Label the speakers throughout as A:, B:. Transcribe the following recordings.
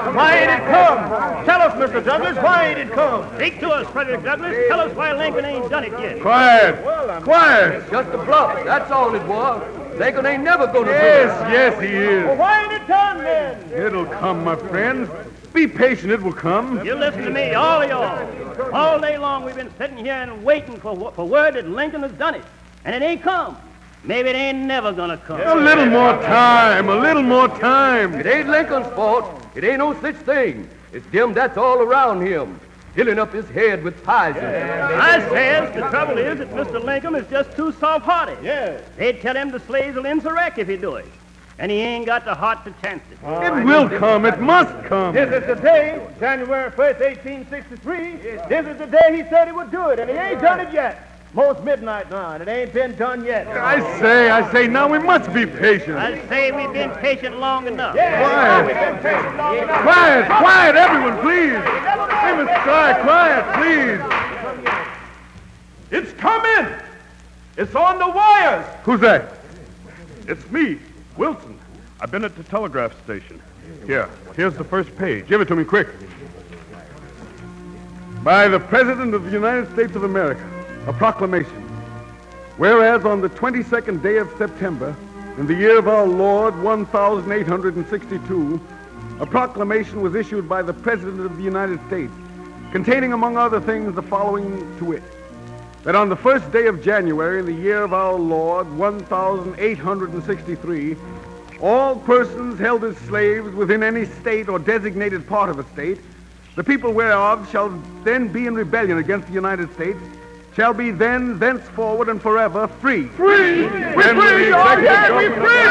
A: Why ain't it come? Tell us, Mr. Douglas, why ain't it come?
B: Speak to us, Frederick Douglass. Tell us why Lincoln ain't done it yet.
C: Quiet! Quiet!
D: Just a bluff. That's all it was. Lincoln ain't never going to do it.
C: Yes, he is.
A: Well, why ain't it done then?
C: It'll come, my friends. Be patient, it will come.
B: You listen to me, all of y'all. All day long we've been sitting here and waiting for word that Lincoln has done it. And it ain't come. Maybe it ain't never gonna come.
C: A little more time, a little more time.
D: It ain't Lincoln's fault. It ain't no such thing. It's them that's all around him, filling up his head with poison.
B: I says the trouble is that Mr. Lincoln is just too soft-hearted.
A: Yeah.
B: They'd tell him the slaves will insurrect if he do it. And he ain't got the heart to chance it.
C: It will come, it must come.
A: This is the day, January 1st, 1863. This is the day he said he would do it, and he ain't done it yet. Most midnight now, and it ain't been done yet.
C: I say, now we must be patient.
B: I say we've been patient long enough.
A: We've been patient long enough.
C: Quiet, everyone, please. We must try, quiet, please.
A: It's coming. It's on the wires.
C: Who's that?
E: It's me, Wilson. I've been at the telegraph station. Here's the first page.
C: Give it to me, quick. By the President of the United States of America, a proclamation. Whereas on the 22nd day of September, in the year of our Lord, 1862, a proclamation was issued by the President of the United States, containing, among other things, the following to wit: that on the first day of January in the year of our Lord, 1863, all persons held as slaves within any state or designated part of a state, the people whereof shall then be in rebellion against the United States, shall be then, thenceforward, and forever free.
A: Free! We're
C: free! Oh, yeah, we're free!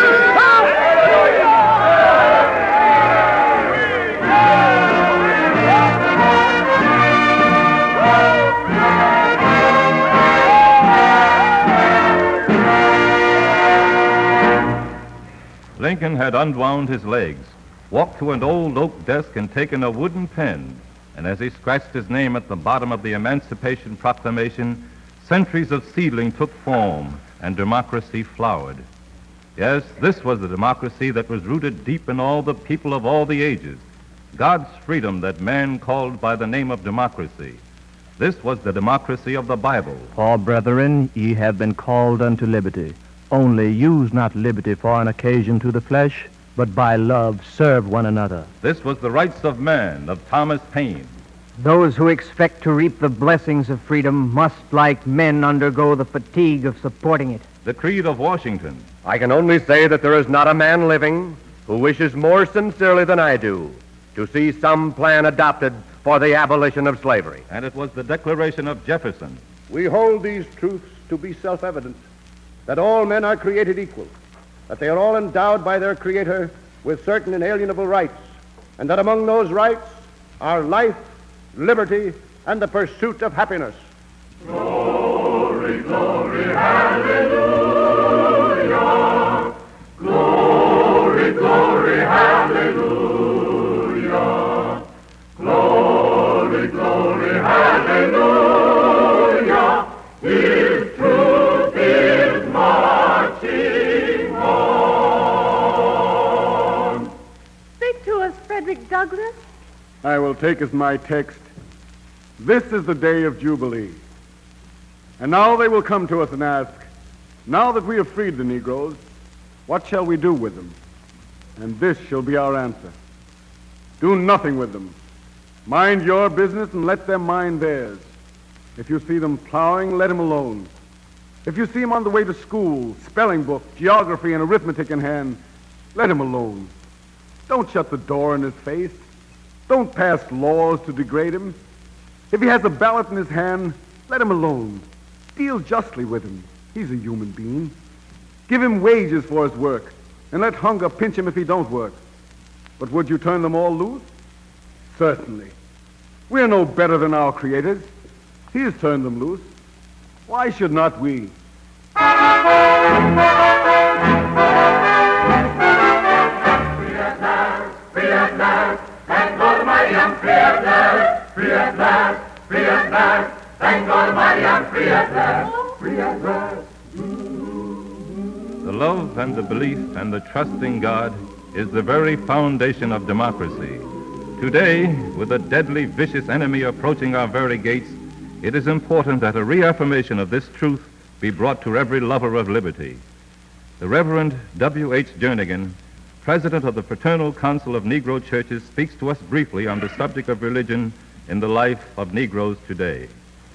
F: Lincoln had unwound his legs, walked to an old oak desk and taken a wooden pen, and as he scratched his name at the bottom of the Emancipation Proclamation, centuries of seedling took form and democracy flowered. Yes, this was the democracy that was rooted deep in all the people of all the ages, God's freedom that man called by the name of democracy. This was the democracy of the Bible.
G: For, brethren, ye have been called unto liberty. Only use not liberty for an occasion to the flesh, but by love serve one another.
F: This was the rights of man, of Thomas Paine.
H: Those who expect to reap the blessings of freedom must, like men, undergo the fatigue of supporting it.
F: The creed of Washington.
D: I can only say that there is not a man living who wishes more sincerely than I do to see some plan adopted for the abolition of slavery.
F: And it was the Declaration of Jefferson.
E: We hold these truths to be self-evident, that all men are created equal, that they are all endowed by their Creator with certain inalienable rights, and that among those rights are life, liberty, and the pursuit of happiness.
I: Glory, glory, hallelujah. Glory, glory, hallelujah. Glory, glory, hallelujah. His truth is marching on.
J: Speak to us, Frederick Douglass.
C: I will take as my text, "This is the day of Jubilee." And now they will come to us and ask, now that we have freed the Negroes, what shall we do with them? And this shall be our answer: do nothing with them. Mind your business and let them mind theirs. If you see them plowing, let them alone. If you see them on the way to school, spelling book, geography, and arithmetic in hand, let him alone. Don't shut the door in his face. Don't pass laws to degrade him. If he has a ballot in his hand, let him alone. Deal justly with him. He's a human being. Give him wages for his work, and let hunger pinch him if he don't work. But would you turn them all loose? Certainly. We're no better than our creators. He has turned them loose. Why should not we?
I: Free at last, free at last, thank God Almighty, I'm free at last. Free at last, free at last, thank God Almighty, I'm free at last. Free at last.
F: The love and the belief and the trust in God is the very foundation of democracy. Today, with a deadly, vicious enemy approaching our very gates, it is important that a reaffirmation of this truth be brought to every lover of liberty. The Reverend W.H. Jernigan, President of the Fraternal Council of Negro Churches, speaks to us briefly on the subject of religion in the life of Negroes today.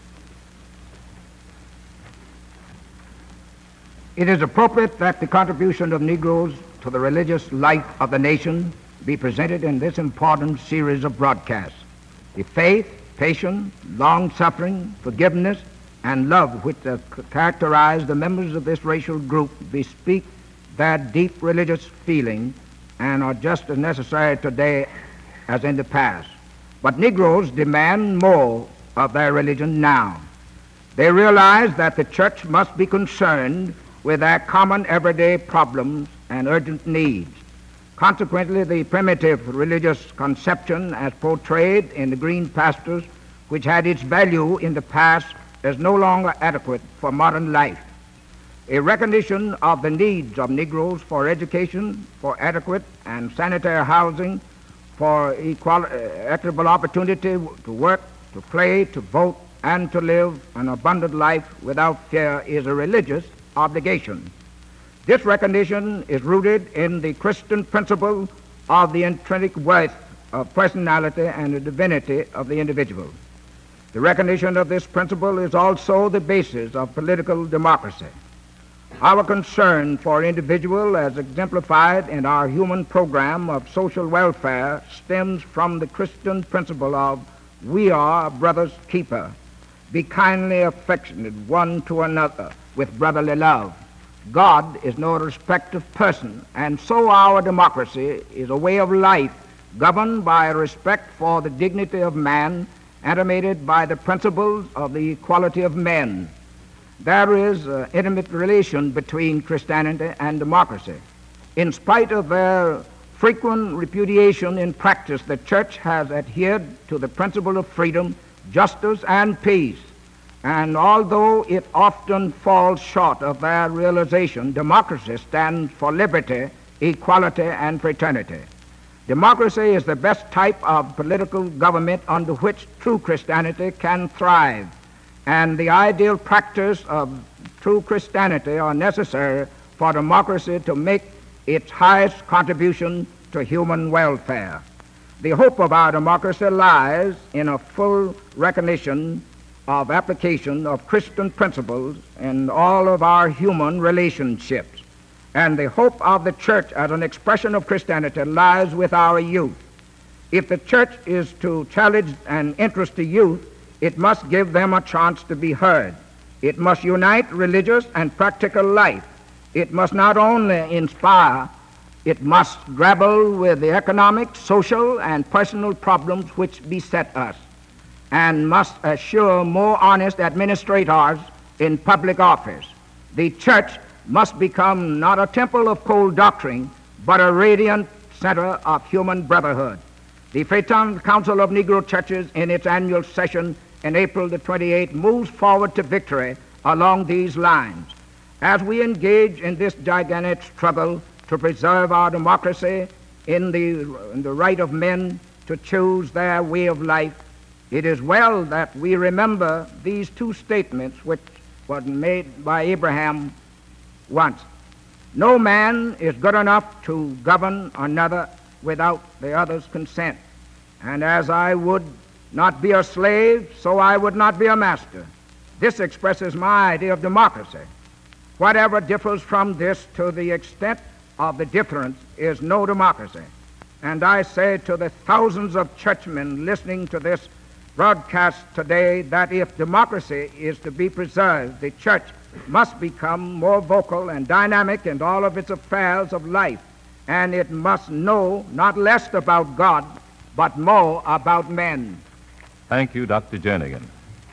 K: It is appropriate that the contribution of Negroes to the religious life of the nation be presented in this important series of broadcasts. The faith, patience, long-suffering, forgiveness, and love which characterize the members of this racial group bespeak their deep religious feeling and are just as necessary today as in the past. But Negroes demand more of their religion now. They realize that the church must be concerned with their common everyday problems and urgent needs. Consequently, the primitive religious conception as portrayed in the Green Pastures, which had its value in the past, is no longer adequate for modern life. A recognition of the needs of Negroes for education, for adequate and sanitary housing, for equitable opportunity to work, to play, to vote, and to live an abundant life without fear is a religious obligation. This recognition is rooted in the Christian principle of the intrinsic worth of personality and the divinity of the individual. The recognition of this principle is also the basis of political democracy. Our concern for individual, as exemplified in our human program of social welfare, stems from the Christian principle of we are brother's keeper. Be kindly affectionate one to another with brotherly love. God is no respect of person, and so our democracy is a way of life governed by a respect for the dignity of man, animated by the principles of the equality of men. There is an intimate relation between Christianity and democracy. In spite of their frequent repudiation in practice, the church has adhered to the principle of freedom, justice, and peace. And although it often falls short of their realization, democracy stands for liberty, equality, and fraternity. Democracy is the best type of political government under which true Christianity can thrive, and the ideal practice of true Christianity are necessary for democracy to make its highest contribution to human welfare. The hope of our democracy lies in a full recognition of application of Christian principles in all of our human relationships. And the hope of the church as an expression of Christianity lies with our youth. If the church is to challenge and interest the youth, it must give them a chance to be heard. It must unite religious and practical life. It must not only inspire, it must grapple with the economic, social, and personal problems which beset us, and must assure more honest administrators in public office. The church must become not a temple of cold doctrine, but a radiant center of human brotherhood. The Fraternal Council of Negro Churches, in its annual session in April the 28th, moves forward to victory along these lines. As we engage in this gigantic struggle to preserve our democracy in the right of men to choose their way of life, it is well that we remember these two statements which were made by Abraham once. No man is good enough to govern another without the other's consent. And as I would not be a slave, so I would not be a master. This expresses my idea of democracy. Whatever differs from this to the extent of the difference is no democracy. And I say to the thousands of churchmen listening to this broadcast today that if democracy is to be preserved, the church must become more vocal and dynamic in all of its affairs of life, and it must know not less about God, but more about men.
F: Thank you, Dr. Jernigan.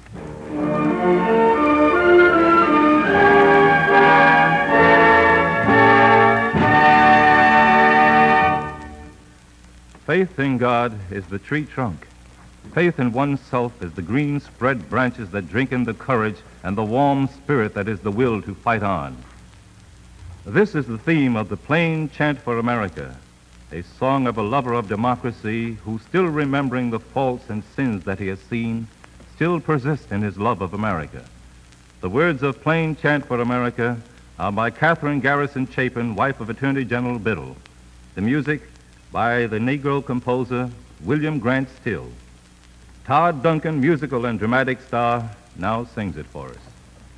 F: Faith in God is the tree trunk. Faith in oneself is the green spread branches that drink in the courage and the warm spirit that is the will to fight on. This is the theme of the Plain Chant for America. a song of a lover of democracy who, still remembering the faults and sins that he has seen, still persists in his love of America. The words of Plain Chant for America are by Catherine Garrison Chapin, wife of Attorney General Biddle. The music by the Negro composer William Grant Still. Todd Duncan, musical and dramatic star, now sings it for us.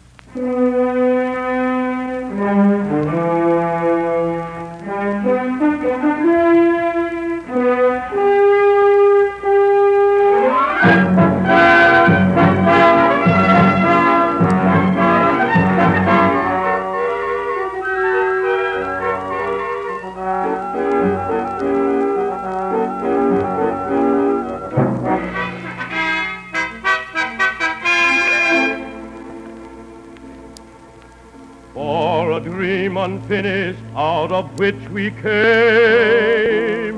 A: Unfinished, out of which we came,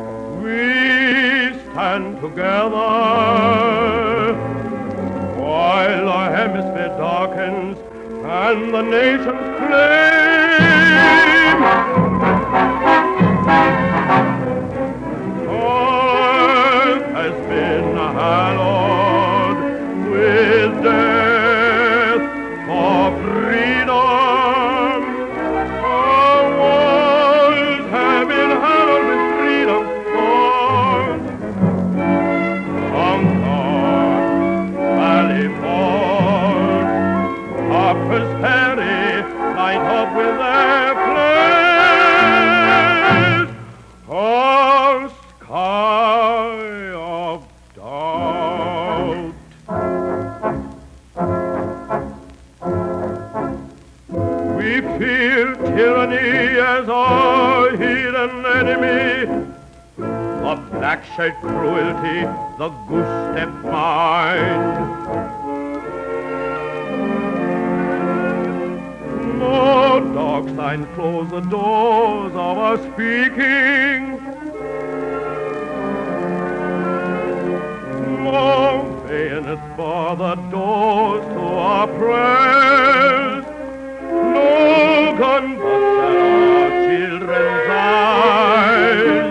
A: we stand together while our hemisphere darkens and the nation's flame. Earth has been hallowed with death for freedom. Black-shirt cruelty, the goose-step mind. No dog sign close the doors of our speaking. No bayonets bar the doors to our prayers. No gun butts at our children's eyes.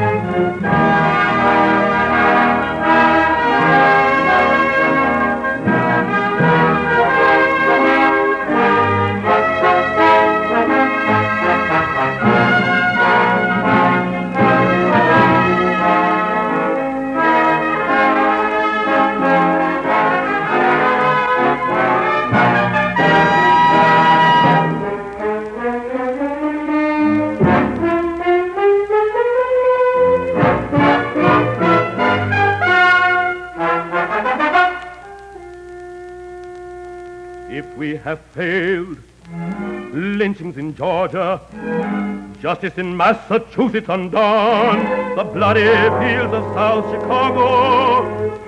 A: Have failed. Lynchings in Georgia, justice in Massachusetts undone, the bloody fields of South Chicago.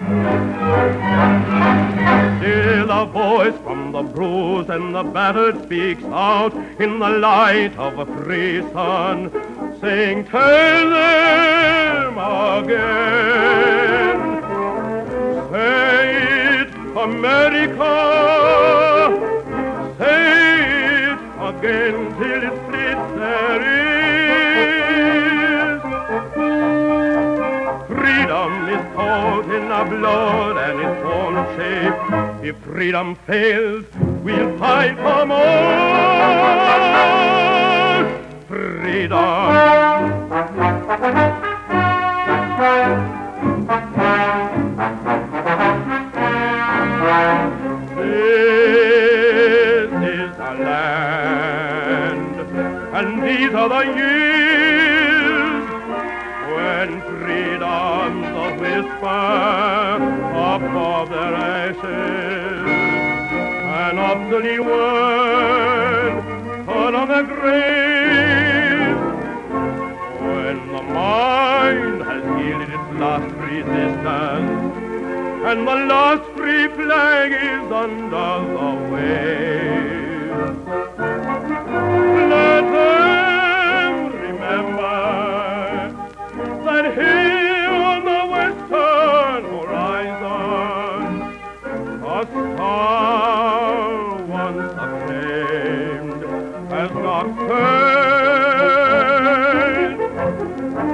A: Still a voice from the bruised and the battered speaks out in the light of a free sun, saying, tell them again, say it, America. Say it again till it splits their ears. Freedom is caught in the blood and its own shape. If freedom fails, we'll fight for more freedom. And these are the years when freedom's a whisper above their ashes, an obsolete word put on the grave. When the mind has yielded its last resistance, and the last free flag is under the wave. Let them remember that here on the western horizon, a star once acclaimed has not turned.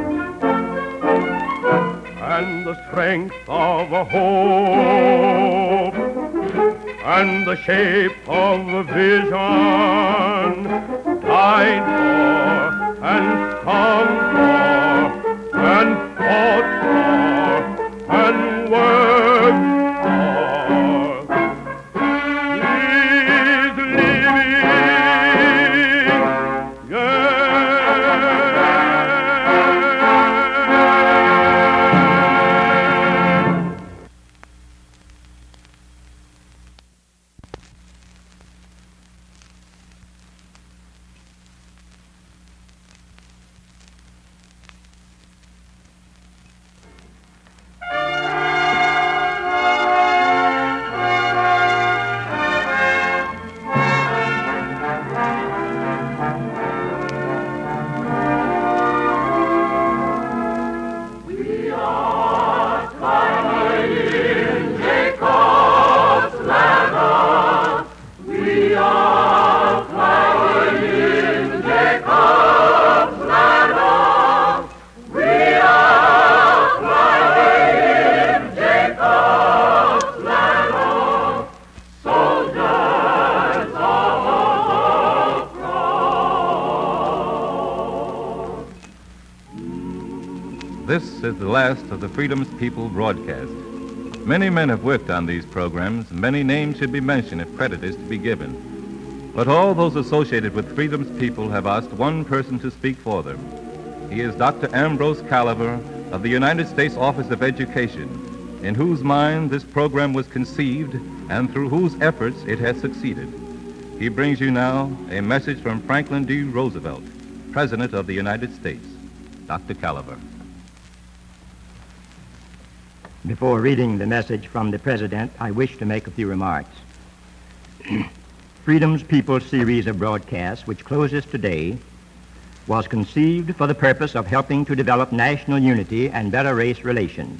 A: the strength of a hope and the shape of a vision, died for and sung for and fought for and worked for. He's living,
F: This is the last of the Freedom's People broadcast. Many men have worked on these programs. Many names should be mentioned if credit is to be given. But all those associated with Freedom's People have asked one person to speak for them. He is Dr. Ambrose Caliver of the United States Office of Education, in whose mind this program was conceived and through whose efforts it has succeeded. He brings you now a message from Franklin D. Roosevelt, President of the United States. Dr. Caliver.
L: Before reading the message from the President, I wish to make a few remarks. Freedom's People series of broadcasts, which closes today, was conceived for the purpose of helping to develop national unity and better race relations.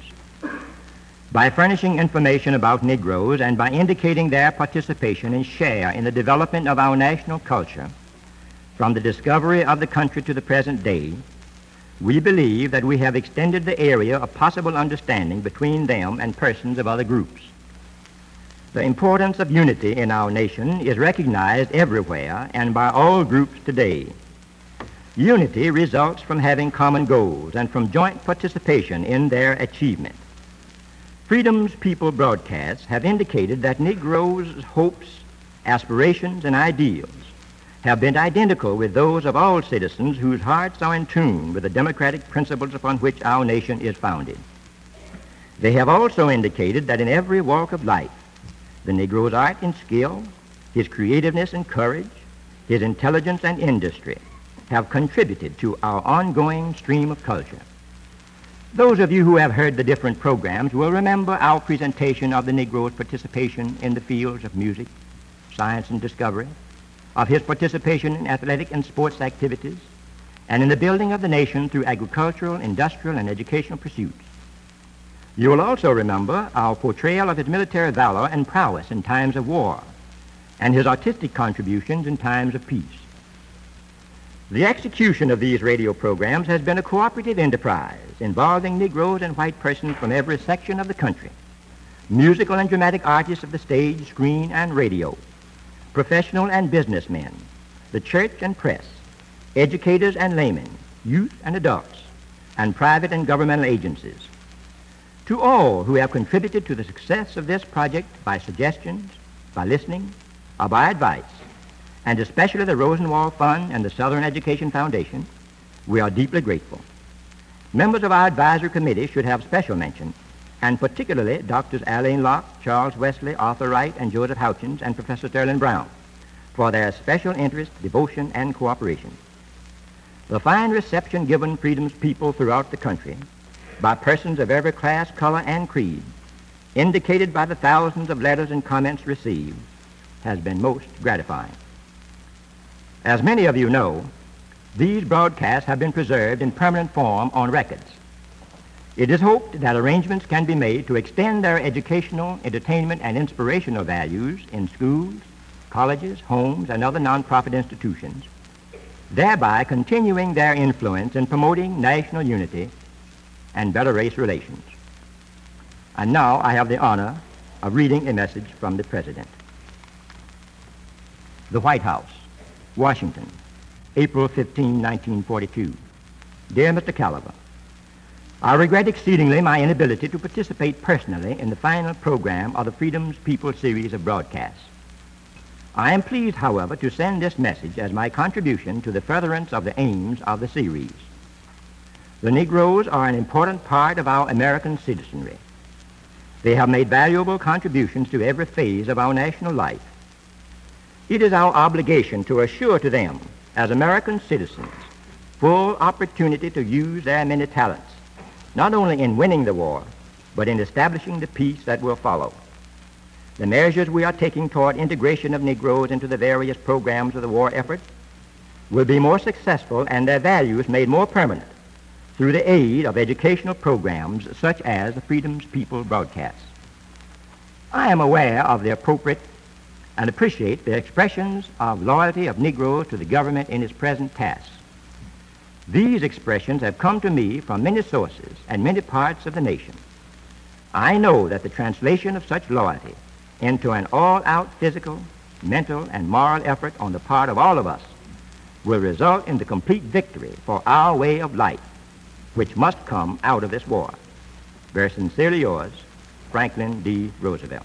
L: By furnishing information about Negroes and by indicating their participation and share in the development of our national culture, from the discovery of the country to the present day, we believe that we have extended the area of possible understanding between them and persons of other groups. The importance of unity in our nation is recognized everywhere and by all groups today. Unity results from having common goals and from joint participation in their achievement. Freedom's People broadcasts have indicated that Negroes' hopes, aspirations, and ideals have been identical with those of all citizens whose hearts are in tune with the democratic principles upon which our nation is founded. They have also indicated that in every walk of life, the Negro's art and skill, his creativeness and courage, his intelligence and industry have contributed to our ongoing stream of culture. Those of you who have heard the different programs will remember our presentation of the Negro's participation in the fields of music, science, and discovery, of his participation in athletic and sports activities, and in the building of the nation through agricultural, industrial, and educational pursuits. You will also remember our portrayal of his military valor and prowess in times of war, and his artistic contributions in times of peace. The execution of these radio programs has been a cooperative enterprise involving Negroes and white persons from every section of the country, musical and dramatic artists of the stage, screen, and radio, professional and businessmen, the church and press, educators and laymen, youth and adults, and private and governmental agencies. To all who have contributed to the success of this project by suggestions, by listening, or by advice, and especially the Rosenwald Fund and the Southern Education Foundation, we are deeply grateful. Members of our advisory committee should have special mention, and particularly Drs. Alain Locke, Charles Wesley, Arthur Wright, and Joseph Houchins, and Professor Sterling Brown, for their special interest, devotion, and cooperation. The fine reception given Freedom's People throughout the country by persons of every class, color, and creed, indicated by the thousands of letters and comments received, has been most gratifying. As many of you know, these broadcasts have been preserved in permanent form on records. It is hoped that arrangements can be made to extend their educational, entertainment, and inspirational values in schools, colleges, homes, and other nonprofit institutions, thereby continuing their influence in promoting national unity and better race relations. And now I have the honor of reading a message from the President. The White House, Washington, April 15, 1942. Dear Mr. Caliber, I regret exceedingly my inability to participate personally in the final program of the Freedom's People series of broadcasts. I am pleased, however, to send this message as my contribution to the furtherance of the aims of the series. The Negroes are an important part of our American citizenry. They have made valuable contributions to every phase of our national life. It is our obligation to assure to them, as American citizens, full opportunity to use their many talents, not only in winning the war, but in establishing the peace that will follow. The measures we are taking toward integration of Negroes into the various programs of the war effort will be more successful and their values made more permanent through the aid of educational programs such as the Freedom's People broadcasts. I am aware of the appropriate and appreciate the expressions of loyalty of Negroes to the government in its present tasks. These expressions have come to me from many sources and many parts of the nation. I know that the translation of such loyalty into an all-out physical, mental, and moral effort on the part of all of us will result in the complete victory for our way of life, which must come out of this war. Very sincerely yours, Franklin D. Roosevelt.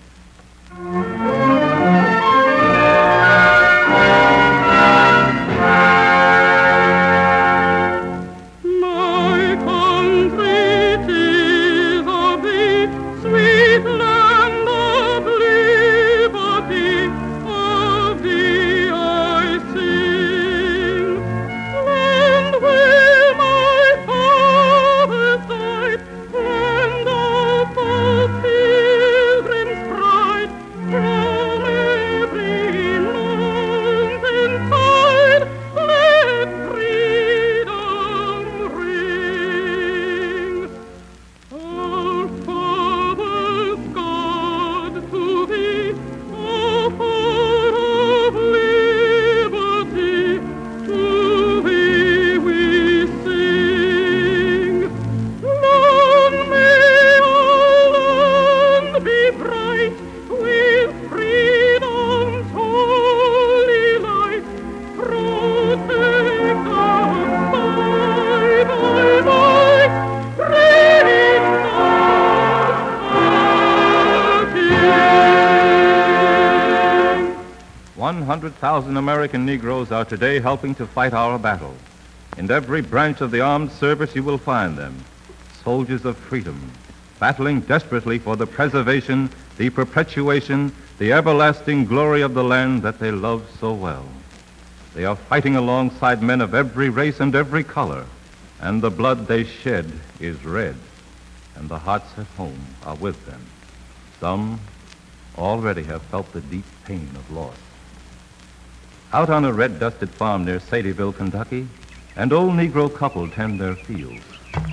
F: American Negroes are today helping to fight our battle. In every branch of the armed service you will find them, soldiers of freedom, battling desperately for the preservation, the perpetuation, the everlasting glory of the land that they love so well. They are fighting alongside men of every race and every color, and the blood they shed is red, and the hearts at home are with them. Some already have felt the deep pain of loss. Out on a red-dusted farm near Sadie'ville, Kentucky, an old Negro couple tend their fields.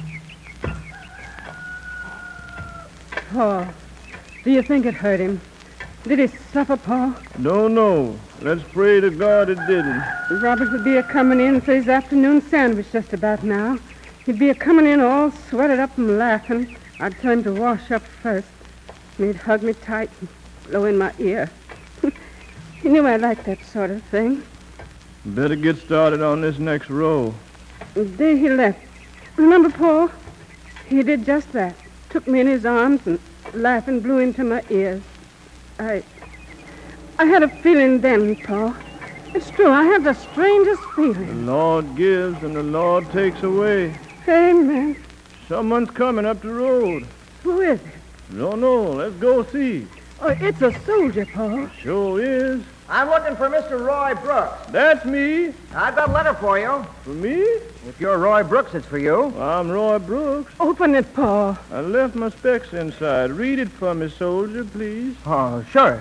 J: Paul, do you think it hurt him? Did he suffer, Paul?
M: No. Let's pray to God it didn't.
J: Robert would be a-coming in for his afternoon sandwich just about now. He'd be a-coming in all sweated up and laughing. I'd tell him to wash up first. And he'd hug me tight and blow in my ear. He knew I liked that sort of thing.
M: Better get started on this next row.
J: The day he left, remember, Paul? He did just that. Took me in his arms and laughing blew into my ears. I had a feeling then, Paul. It's true, I had the strangest feeling.
M: The Lord gives and the Lord takes away.
J: Amen.
M: Someone's coming up the road.
J: Who is it?
M: Don't know. Let's go see.
J: Oh, it's a soldier, Paul.
M: Sure is.
N: I'm looking for Mr. Roy Brooks.
M: That's me.
N: I've got a letter for you.
M: For me?
N: If you're Roy Brooks, it's for you.
M: I'm Roy Brooks.
J: Open it, Paul.
M: I left my specs inside. Read it for me, soldier, please.
N: Oh, sure.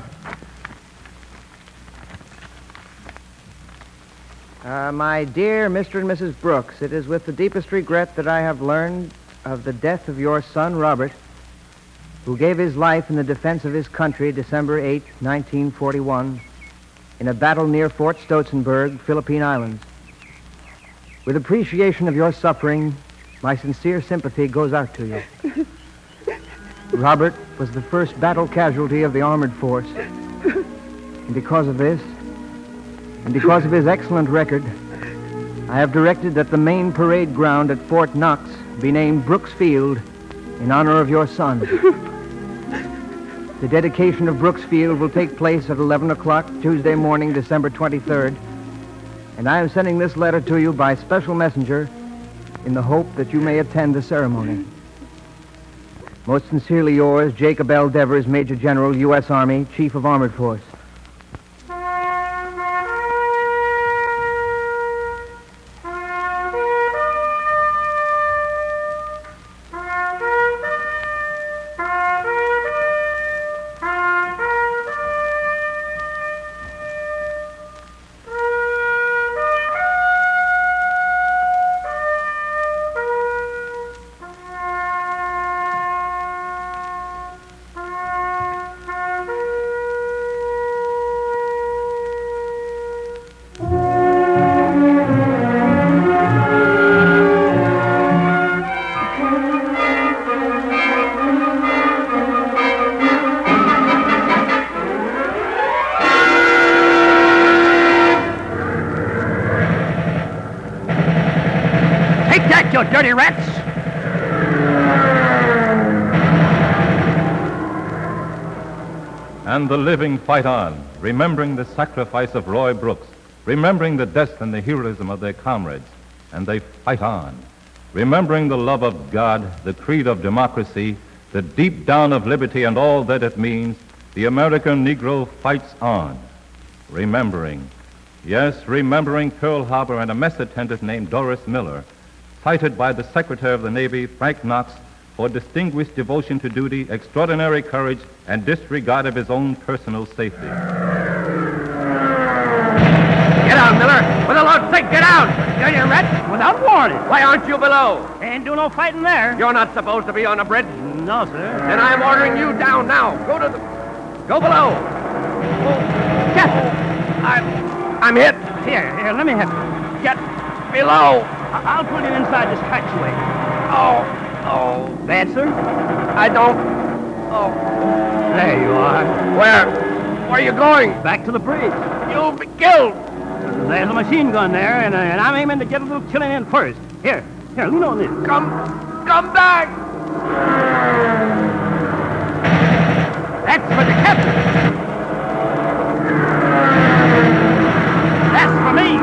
N: My dear Mr. and Mrs. Brooks, it is with the deepest regret that I have learned of the death of your son, Robert, who gave his life in the defense of his country December 8, 1941, in a battle near Fort Stotzenburg, Philippine Islands. With appreciation of your suffering, my sincere sympathy goes out to you. Robert was the first battle casualty of the armored force. And because of this, and because of his excellent record, I have directed that the main parade ground at Fort Knox be named Brooks Field in honor of your son. The dedication of Brooks Field will take place at 11 o'clock Tuesday morning, December 23rd. And I am sending this letter to you by special messenger in the hope that you may attend the ceremony. Most sincerely yours, Jacob L. Devers, Major General, U.S. Army, Chief of Armored Force.
B: You dirty rats!
F: And the living fight on, remembering the sacrifice of Roy Brooks, remembering the death and the heroism of their comrades, and they fight on, remembering the love of God, the creed of democracy, the deep down of liberty and all that it means. The American Negro fights on, remembering, yes, remembering Pearl Harbor and a mess attendant named Doris Miller, cited by the Secretary of the Navy, Frank Knox, for distinguished devotion to duty, extraordinary courage, and disregard of his own personal safety.
B: Get out, Miller! For the Lord's sake, get out! Dirty rats, without warning.
O: Why aren't you below?
B: Ain't do no fighting there.
O: You're not supposed to be on a bridge.
B: No, sir.
O: Then I'm ordering you down now. Go below.
B: Captain!
O: I'm hit.
B: Here, let me help you.
O: Get below.
B: I'll pull you inside this hatchway.
O: Oh.
B: Bad, sir?
O: I don't. Oh.
B: There you are.
O: Where are you going?
B: Back to the bridge.
O: You'll be killed.
B: There's a machine gun there, and I'm aiming to get a little killing in first. Here, lean on this.
O: Come back.
B: That's for the captain. That's for me.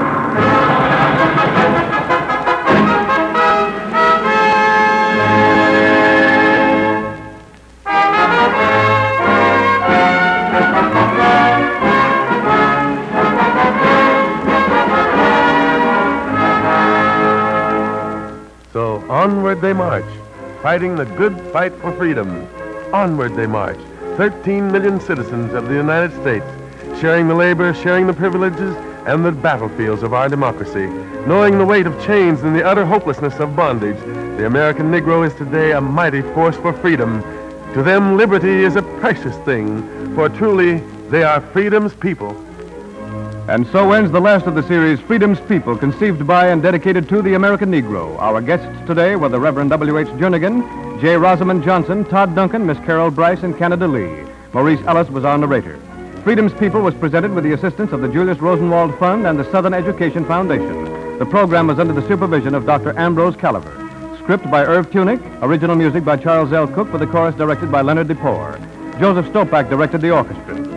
P: So onward they march, fighting the good fight for freedom. Onward they march, 13 million citizens of the United States, sharing the labor, sharing the privileges, and the battlefields of our democracy, knowing the weight of chains and the utter hopelessness of bondage. The American Negro is today a mighty force for freedom. To them, liberty is a precious thing, for truly they are freedom's people.
Q: And so ends the last of the series, Freedom's People, conceived by and dedicated to the American Negro. Our guests today were the Reverend W.H. Jernigan, J. Rosamond Johnson, Todd Duncan, Miss Carol Bryce, and Canada Lee. Maurice Ellis was our narrator. Freedom's People was presented with the assistance of the Julius Rosenwald Fund and the Southern Education Foundation. The program was under the supervision of Dr. Ambrose Caliver. Script by Irv Tunick, original music by Charles L. Cook, with the chorus directed by Leonard DePore. Joseph Stopak directed the orchestra.